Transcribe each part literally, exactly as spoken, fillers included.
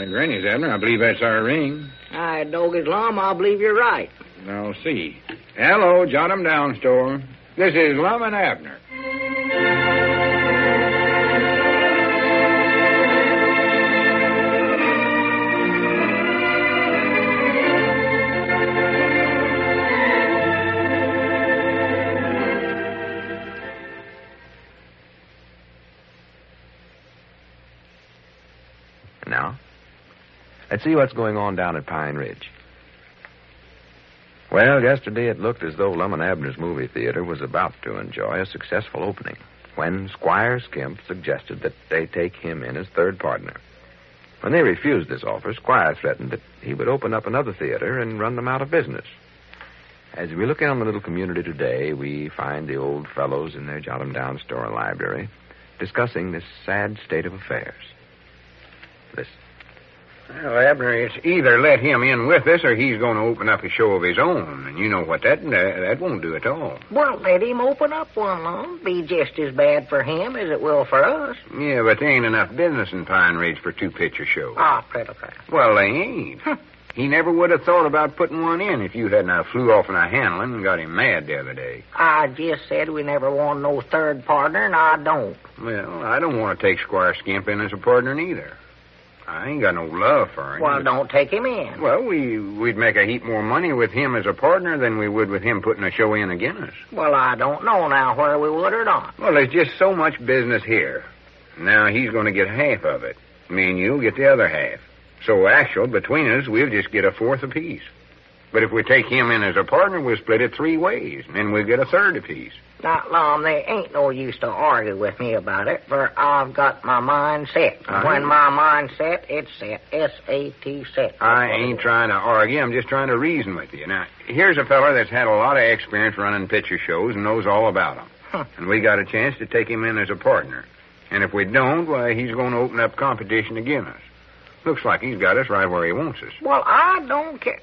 Uh, Granny's, Abner. I believe that's our ring. I dog his Lum, I believe you're right. I'll see. Hello, Jot 'em Down store. This is Lum and Abner. Now, let's see what's going on down at Pine Ridge. Well, yesterday it looked as though Lum and Abner's movie theater was about to enjoy a successful opening when Squire Skimp suggested that they take him in as third partner. When they refused this offer, Squire threatened that he would open up another theater and run them out of business. As we look in on the little community today, we find the old fellows in their Jot 'em Down store and library discussing this sad state of affairs. Listen. Well, Abner, it's either let him in with us or he's going to open up a show of his own. And you know what that that, that won't do at all. Well, let him open up one, Lum. Be just as bad for him as it will for us. Yeah, but there ain't enough business in Pine Ridge for two-picture shows. Ah, pretty fair. Well, they ain't. He never would have thought about putting one in if you hadn't uh, flew off in a handling and got him mad the other day. I just said we never want no third partner, and I don't. Well, I don't want to take Squire Skimp in as a partner neither. I ain't got no love for him. Well, don't take him in. Well, we, we'd make a heap more money with him as a partner than we would with him putting a show in against us. Well, I don't know now where we would or not. Well, there's just so much business here. Now he's going to get half of it. Me and you'll get the other half. So, actual, between us, we'll just get a fourth apiece. But if we take him in as a partner, we'll split it three ways, and then we'll get a third apiece. Now, Lum, there ain't no use to argue with me about it, for I've got my mind set. I When my mind's set, it's set. S A T set. I ain't trying to argue. I'm just trying to reason with you. Now, here's a fella that's had a lot of experience running picture shows and knows all about them. Huh. And we got a chance to take him in as a partner. And if we don't, why, he's going to open up competition against us. Looks like he's got us right where he wants us. Well, I don't care.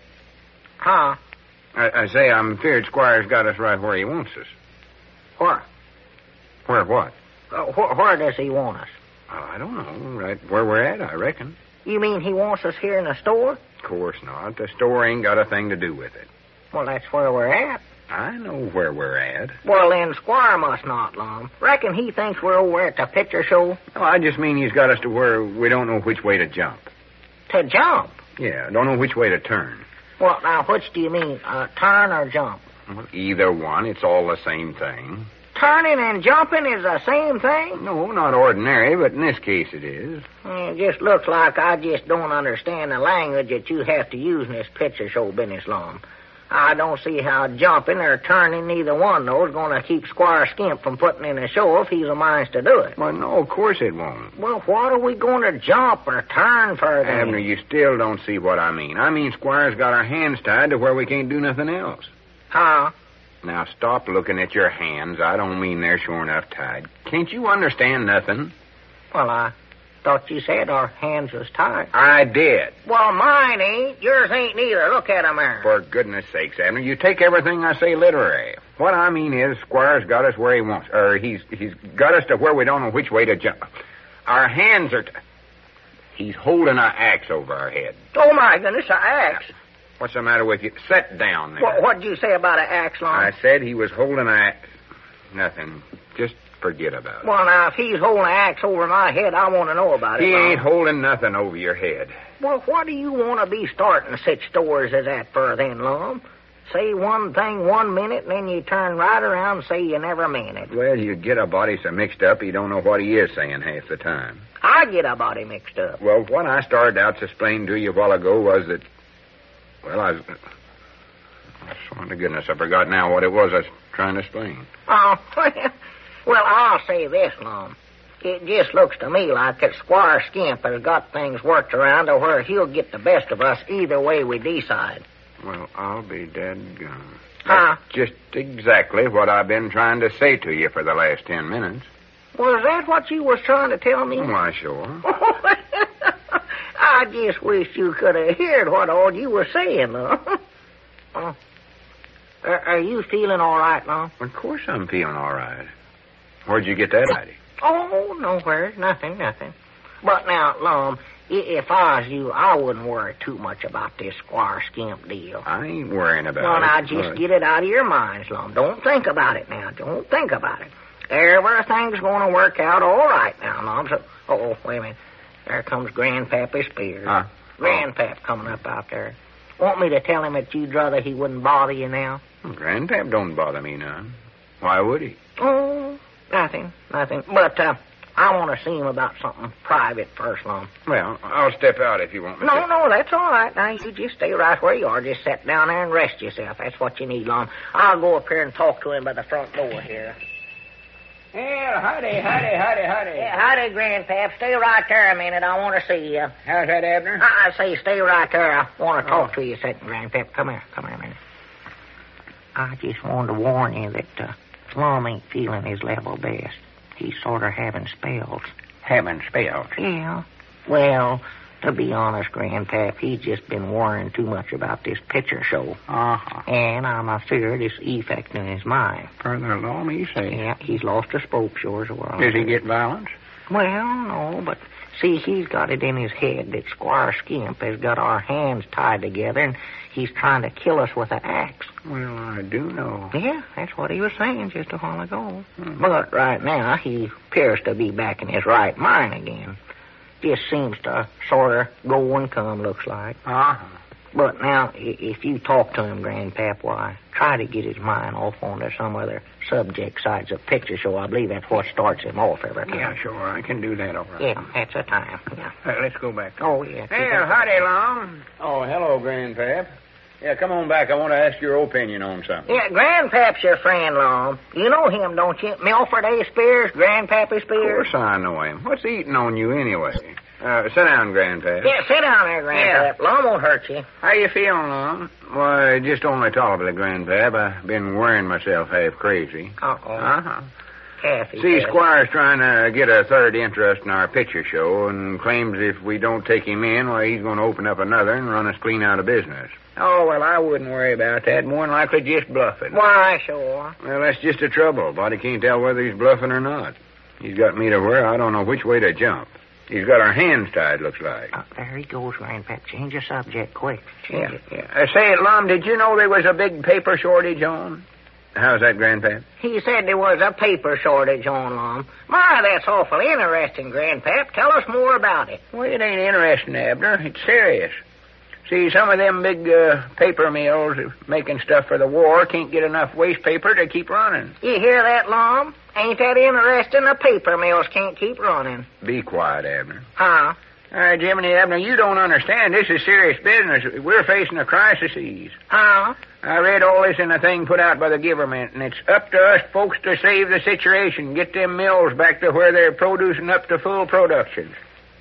Huh? I, I say I'm feared Squire's got us right where he wants us. Where? Where what? Uh, wh- where does he want us? Well, I don't know. Right where we're at, I reckon. You mean he wants us here in the store? Of course not. The store ain't got a thing to do with it. Well, that's where we're at. I know where we're at. Well, then Squire must not, Lum. Reckon he thinks we're over at the picture show? No, I just mean he's got us to where we don't know which way to jump. To jump? Yeah, don't know which way to turn. Well, now, which do you mean, uh, turn or jump? Well, either one. It's all the same thing. Turning and jumping is the same thing? No, not ordinary, but in this case it is. It just looks like I just don't understand the language that you have to use in this picture show business, Lum. I don't see how jumping or turning, neither one of those, is going to keep Squire Skimp from putting in a show if he's a mind to do it. Well, no, of course it won't. Well, what are we going to jump or turn for then? Abner, you still don't see what I mean. I mean Squire's got our hands tied to where we can't do nothing else. Huh? Now, stop looking at your hands. I don't mean they're sure enough tied. Can't you understand nothing? Well, I thought you said our hands was tied. I did. Well, mine ain't. Yours ain't neither. Look at 'em there. For goodness sakes, Abner, you take everything I say literary. What I mean is Squire's got us where he wants, or he's he's got us to where we don't know which way to jump. Our hands are... T- he's holding an axe over our head. Oh, my goodness, an axe. What's the matter with you? Sit down there. What, what'd you say about an axe, Lum? I said he was holding a... Nothing. Just forget about it. Well, now, if he's holding an axe over my head, I want to know about He it, Lum. ain't holding nothing over your head. Well, what do you want to be starting such stores as that for, then, Lum? Say one thing one minute, and then you turn right around and say you never meant it. Well, you get a body so mixed up, he don't know what he is saying half the time. I get a body mixed up. Well, what I started out to explain to you a while ago was that... Well, I was... I swear to goodness, I forgot now what it was I was trying to explain. Oh, well, I'll say this, Lum. It just looks to me like that Squire Skimp has got things worked around to where he'll get the best of us either way we decide. Well, I'll be dead gone. Huh? That's just exactly what I've been trying to say to you for the last ten minutes. Was that what you was trying to tell me? Why, sure. I just wish you could have heard what all you were saying, Lum. Oh. Are, are you feeling all right, Lum? Of course I'm feeling all right. Where'd you get that idea? Oh, nowhere. Nothing, nothing. But now, Lum, If I was you, I wouldn't worry too much about this Squire Skimp deal. I ain't worrying about well, it. Well, now, just but... get it out of your mind, Slum. Don't think about it now. Don't think about it. Everything's going to work out all right now, Lum. So, oh, wait a minute. There comes Grandpappy Spears. Huh? Grandpap coming up out there. Want me to tell him that you'd rather he wouldn't bother you now? Grandpap don't bother me none. Why would he? Oh, nothing, nothing. But, uh... I want to see him about something private first, Lum. Well, I'll step out if you want me No, to. no, that's all right. Now, you just stay right where you are. Just sit down there and rest yourself. That's what you need, Lum. I'll go up here and talk to him by the front door here. Well, howdy, howdy, howdy, howdy. Yeah, howdy, Grandpap. Stay right there a minute. I want to see you. How's that, Abner? I say stay right there. I want to talk Oh. to you a second, Grandpap. Come here. Come here a minute. I just wanted to warn you that uh, Slum ain't feeling his level best. He's sort of having spells. Having spells. Yeah. Well, to be honest, Grandpap, he's just been worrying too much about this picture show. Uh-huh. And I'm afraid it's affecting his mind. Further along, you say. Yeah, he's lost a spoke, sure as well. Does he get violence? Well, no, but see, he's got it in his head that Squire Skimp has got our hands tied together, and he's trying to kill us with an axe. Well, I do know. Yeah, that's what he was saying just a while ago. Hmm. But right now, he appears to be back in his right mind again. Just seems to sort of go and come, looks like. Uh-huh. But now, i- if you talk to him, Grandpap, why, try to get his mind off onto some other subject besides a picture show. I believe that's what starts him off every time. Yeah, sure, I can do that all right. Yeah, that's the time. Yeah. Uh, let's go back. Oh, yeah. keep Well, it- howdy, Long. Oh, hello, Grandpap. Yeah, come on back. I want to ask your opinion on something. Yeah, Grandpap's your friend, Lom. You know him, don't you? Milford A. Spears, Grandpappy Of Spears. course I know him. What's eating on you anyway? Uh, sit down, Grandpap. Yeah, sit down there, Grandpap. Lom won't hurt you. How you feeling, Long? Why, just only tolerably, Grandpap. I've been worrying myself half crazy. Uh-oh. Uh-huh. Kathy. See, said- Squire's trying to get a third interest in our picture show and claims if we don't take him in, why, he's going to open up another and run us clean out of business. Oh, well, I wouldn't worry about that. More than likely just bluffing. Why, sure. Well, that's just the trouble. Body can't tell whether he's bluffing or not. He's got me to where I don't know which way to jump. He's got our hands tied, looks like. Oh, there he goes, Grandpap. Change the subject, quick. Change Yeah, it. yeah. Uh, say it, Lum, did you know there was a big paper shortage on? How's that, Grandpap? He said there was a paper shortage on, Lom. My, that's awful interesting, Grandpap. Tell us more about it. Well, it ain't interesting, Abner. It's serious. See, some of them big uh, paper mills making stuff for the war can't get enough waste paper to keep running. You hear that, Lom? Ain't that interesting? The paper mills can't keep running. Be quiet, Abner. Huh? All right, Jiminy, Abner, you don't understand. This is serious business. We're facing a crisis. Huh? I read all this in a thing put out by the government, and it's up to us folks to save the situation, get them mills back to where they're producing up to full production.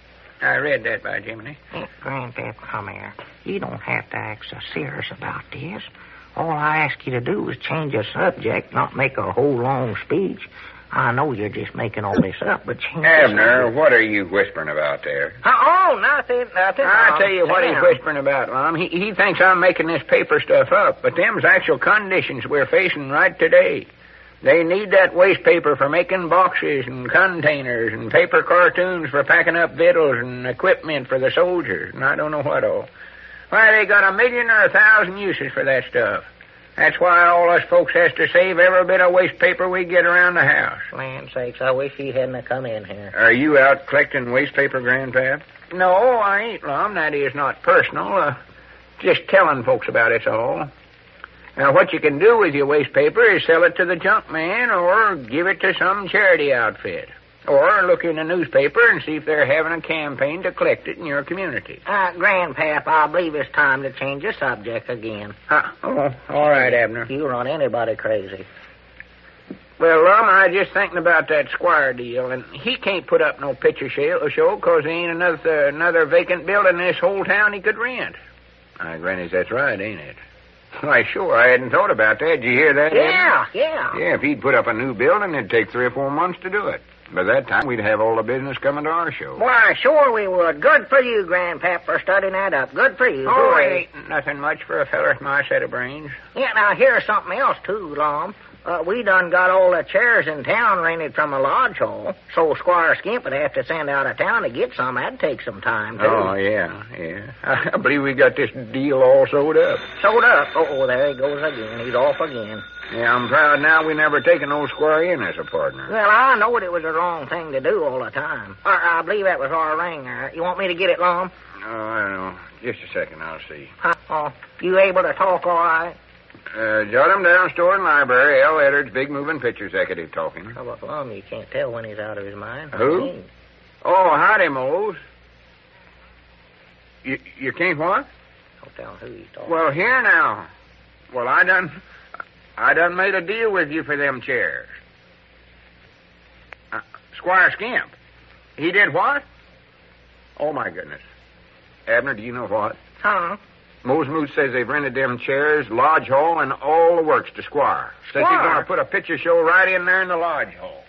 I read that by Jiminy. Hey, Grandpap, come here. You don't have to act so serious about this. All I ask you to do is change the subject, not make a whole long speech. I know you're just making all this up, but change the Abner, subject. what are you whispering about there? Uh, oh, nothing, nothing. I'll Lom. tell you what Sit he's down. whispering about, Lom. He, he thinks I'm making this paper stuff up, but them's actual conditions we're facing right today. They need that waste paper for making boxes and containers and paper cartoons for packing up victuals and equipment for the soldiers, and I don't know what all. Why, they got a million or a thousand uses for that stuff. That's why all us folks has to save every bit of waste paper we get around the house. Land sakes, I wish he hadn't have come in here. Are you out collecting waste paper, Grandpap? No, I ain't, Lum. That is not personal. Uh, just telling folks about it's all. Now, what you can do with your waste paper is sell it to the junk man or give it to some charity outfit. Or look in the newspaper and see if they're having a campaign to collect it in your community. Uh, Grandpap, I believe it's time to change the subject again. Huh? Oh, all right, Abner. You run anybody crazy. Well, Lum, I just thinking about that Squire deal, and he can't put up no picture show show 'cause there ain't another another vacant building in this whole town he could rent. I granny, that's right, ain't it? Why, sure, I hadn't thought about that. Did you hear that, Abner? Yeah, yeah. Yeah, if he'd put up a new building, it'd take three or four months to do it. By that time, we'd have all the business coming to our show. Why, sure we would. Good for you, Grandpap, for studying that up. Good for you. Oh, Hooray. it ain't nothing much for a feller with my set of brains. Yeah, now here's something else, too, Lom. Uh, we done got all the chairs in town rented from a lodge hall, so Squire Skimp would have to send out of town to get some. That'd take some time, too. Oh, yeah, yeah. I believe we got this deal all sewed up. Sewed up? Oh, there he goes again. He's off again. Yeah, I'm proud now we never taken no Squire in as a partner. Well, I knowed it was the wrong thing to do all the time. Or, I believe that was our ring. Uh, you want me to get it, Lum? Oh, I don't know. Just a second, I'll see. Huh? Oh, you able to talk all right? Uh, jot him down, store and library. L. Edwards, big moving picture executive talking. How about Lum? You can't tell when he's out of his mind. Who? Oh, howdy, Mose. You, you can't what? Don't tell who he's talking. Well, here now. Well, I done, I done made a deal with you for them chairs. Uh, Squire Skimp. He did what? Oh, my goodness. Abner, do you know what? Huh? Mose Moose says they've rented them chairs, lodge hall, and all the works to Squire. Says he's Squire? going to put a picture show right in there in the lodge hall.